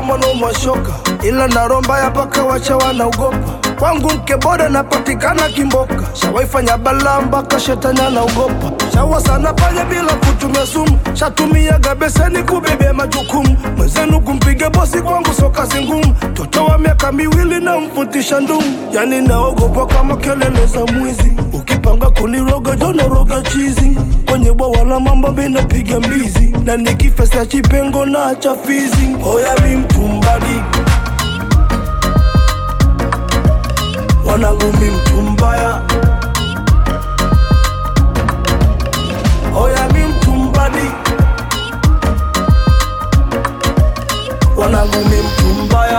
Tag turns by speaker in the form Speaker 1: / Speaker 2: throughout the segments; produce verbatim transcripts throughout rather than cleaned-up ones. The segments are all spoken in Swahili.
Speaker 1: mwana mwashoka, ila naromba ya paka wacha wanaogopa. Kwangu mke bora napatikana kimboka, shawaifanya balamba kashetani anaogopa. Shawa sana panya bila kutumia sumu, shatumia gabeseni kubebe majukumu. Mwenzenu kumpiga bosi kwangu so kazi ngumu, toto wa miaka miwili na mfutisha ndumu. Yani naogopa kama kelele za mwizi, ukipanga kuniroga jona roga chizi. Kwenye bwawa la mamba bina piga mbizi, na nikifesa chipengo na chafizi. Oya mi mtumbadi, wanangu mi mtumbaya. Oya mi mtumbadi, wanangu mi mtumbaya.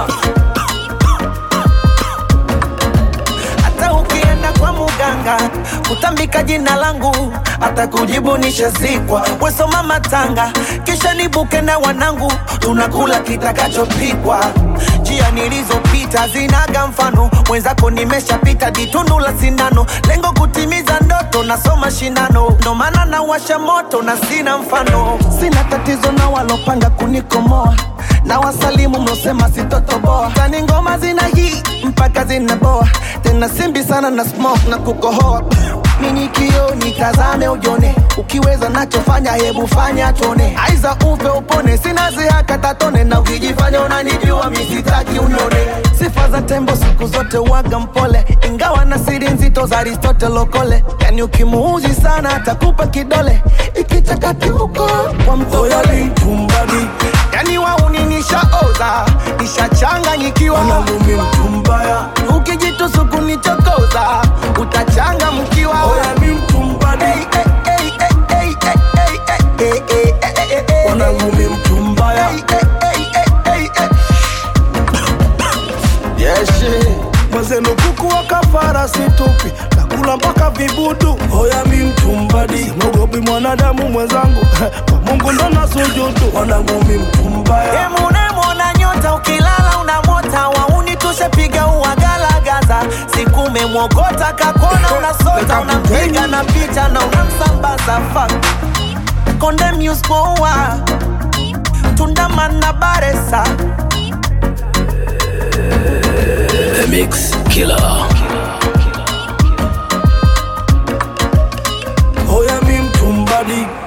Speaker 2: Hata ukienda kwa muganga kutambika jina langu, hata kujibu nishazikwa. Wesoma matanga kisha nibuke na wanangu, tunakula kitakachopikwa. Njia nilizopita zinaga mfano, mwenzako nimeshapita ditundu la sindano. Lengo kutimiza ndoto, nasoma shindano, ndo maana nawasha moto na sina mfano. Sina tatizo na walopanga kunikomoa, na wasalimu mnosema sitotoboa. Tani ngoma zina hii mpaka zinaboa, tena simbi sana na smoke na kukohoa. Mini kio nitazame ujone, ukiweza nachofanya hebu fanya tone. Aiza ufe upone, sina zihaka tatone, na ukijifanya unanijua misitaki unone. Sifa za tembo siku zote waga mpole, ingawa na siri nzito za Aristotle lokole. Yani ukimuuzi sana atakupa kidole, ikichakati huko kwa mtoto.
Speaker 1: Mtumbadi,
Speaker 2: yani wauni nishaoza, nishachanganyikiwa.
Speaker 1: wanangu mi mtumbaya.
Speaker 2: Ukijitusu kunichokoza, utachanga mkiwa.
Speaker 1: Oya mi mtumbadi, wanangu mi mtumbaya. Mwenzenu kuku wa kafara situpi, nakula mpaka vibudu. Oya mi mtumbadi, simogopi mwanadamu mwenzangu, kwa Mungu ndo nasujudu. Wanangu mi mtumbaya.
Speaker 2: Emu unemwona nyota, ukilala unamota. Wauni tushepiga uwagalagaza, siku umemwogota kakona. Unasota, unampiga na picha na unamsambaza. Fuck Konde Muse Moa, Tundaman na Baresa.
Speaker 3: The Mix Killer.
Speaker 1: Oya mi mtumbadi.